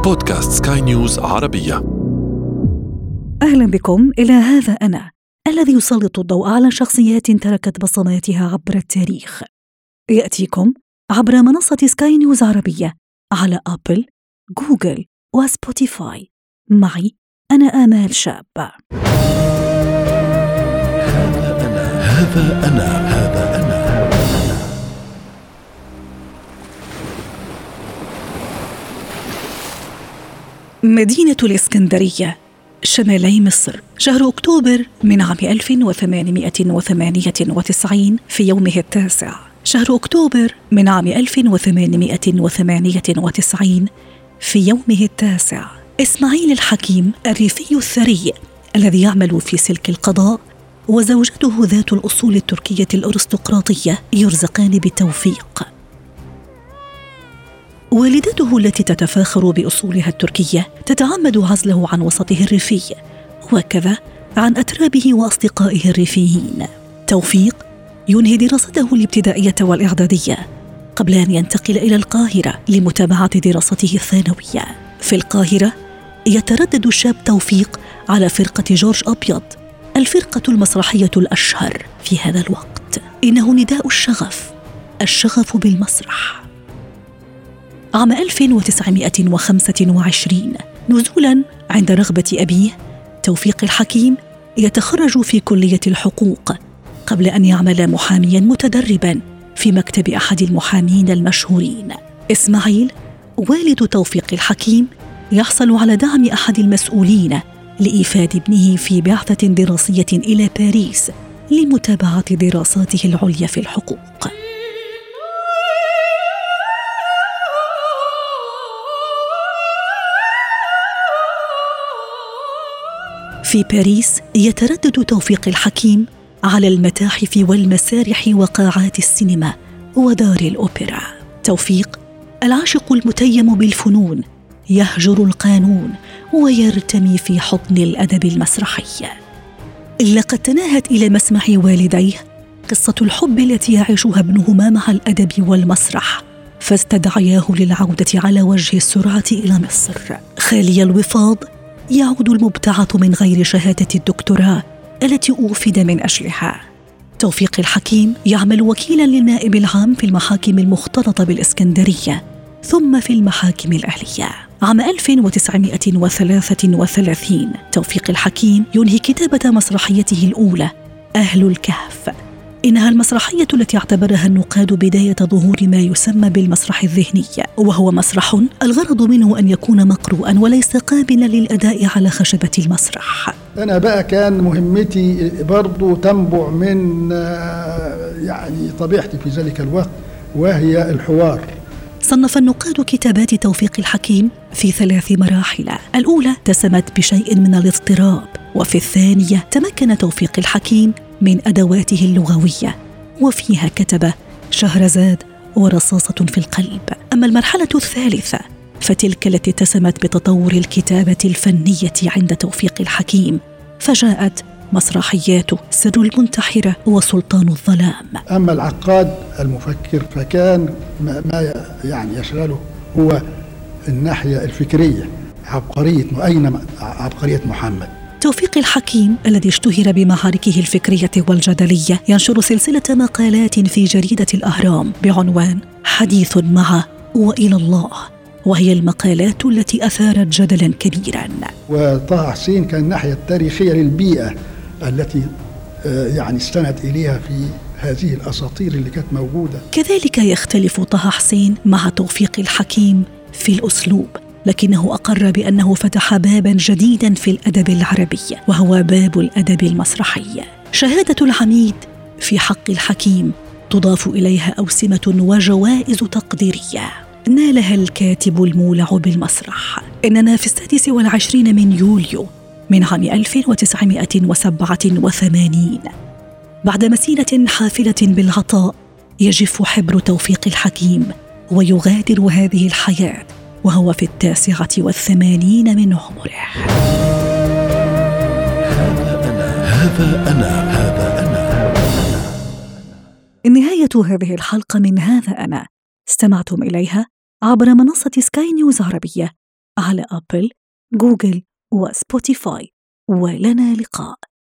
بودكاست سكاي نيوز عربية. أهلا بكم إلى هذا أنا الذي يسلط الضوء على شخصيات تركت بصماتها عبر التاريخ. يأتيكم عبر منصة سكاي نيوز عربية على أبل، جوجل وسبوتيفاي. معي أنا آمال شاب. هذا أنا. مدينة الإسكندرية شمالي مصر، شهر أكتوبر من عام 1898 في يومه التاسع. شهر أكتوبر من عام 1898 في يومه التاسع. إسماعيل الحكيم الريفي الثري الذي يعمل في سلك القضاء وزوجته ذات الأصول التركية الأرستقراطية يرزقان بالتوفيق. والدته التي تتفاخر بأصولها التركية تتعمد عزله عن وسطه الريفي وكذا عن أترابه وأصدقائه الريفيين. توفيق ينهي دراسته الابتدائية والإعدادية قبل أن ينتقل إلى القاهرة لمتابعة دراسته الثانوية. في القاهرة يتردد الشاب توفيق على فرقة جورج أبيض، الفرقة المسرحية الأشهر في هذا الوقت. إنه نداء الشغف بالمسرح. عام 1925 نزولاً عند رغبة أبيه، توفيق الحكيم يتخرج في كلية الحقوق قبل أن يعمل محامياً متدرباً في مكتب أحد المحامين المشهورين. إسماعيل والد توفيق الحكيم يحصل على دعم أحد المسؤولين لإيفاد ابنه في بعثة دراسية إلى باريس لمتابعة دراساته العليا في الحقوق. في باريس يتردد توفيق الحكيم على المتاحف والمسارح وقاعات السينما ودار الأوبرا. توفيق العاشق المتيم بالفنون يهجر القانون ويرتمي في حضن الأدب المسرحي. لقد تناهت إلى مسمع والديه قصة الحب التي يعيشها ابنهما مع الأدب والمسرح، فاستدعياه للعودة على وجه السرعة إلى مصر. خالي الوفاض يعود المبتعث من غير شهادة الدكتوراه التي أوفد من أجلها. توفيق الحكيم يعمل وكيلاً للنائب العام في المحاكم المختلطة بالإسكندرية ثم في المحاكم الأهلية. عام 1933 توفيق الحكيم ينهي كتابة مسرحيته الأولى أهل الكهف. إنها المسرحية التي اعتبرها النقاد بداية ظهور ما يسمى بالمسرح الذهني، وهو مسرح الغرض منه أن يكون مقروءا وليس قابلا للأداء على خشبة المسرح. أنا بقى كان مهمتي برضو تنبع من طبيعتي في ذلك الوقت، وهي الحوار. صنف النقاد كتابات توفيق الحكيم في 3 مراحل. الأولى تسمت بشيء من الاضطراب، وفي الثانية تمكن توفيق الحكيم من أدواته اللغوية وفيها كتب شهرزاد ورصاصة في القلب. أما المرحلة الثالثة فتلك التي اتسمت بتطور الكتابة الفنية عند توفيق الحكيم، فجاءت مسرحيات سر المنتحرة وسلطان الظلام. أما العقاد المفكر فكان ما يشغله هو الناحية الفكرية، عبقرية محمد. توفيق الحكيم الذي اشتهر بمعاركه الفكرية والجدلية ينشر سلسلة مقالات في جريدة الأهرام بعنوان حديث مع وإلى الله، وهي المقالات التي أثارت جدلا كبيرا. وطه حسين كان الناحية التاريخية للبيئة التي استند إليها في هذه الأساطير اللي كانت موجودة. كذلك يختلف طه حسين مع توفيق الحكيم في الأسلوب، لكنه أقر بأنه فتح بابا جديدا في الأدب العربي، وهو باب الأدب المسرحي. شهادة العميد في حق الحكيم تضاف إليها أوسمة وجوائز تقديرية نالها الكاتب المولع بالمسرح. إننا في 26 من يوليو من عام 1987 بعد مسيرة حافلة بالعطاء يجف حبر توفيق الحكيم ويغادر هذه الحياة وهو في 89 من عمره. هذا أنا. نهاية هذه الحلقة من هذا أنا استمعتم إليها عبر منصة سكاي نيوز عربية على أبل، جوجل وسبوتيفاي. ولنا لقاء.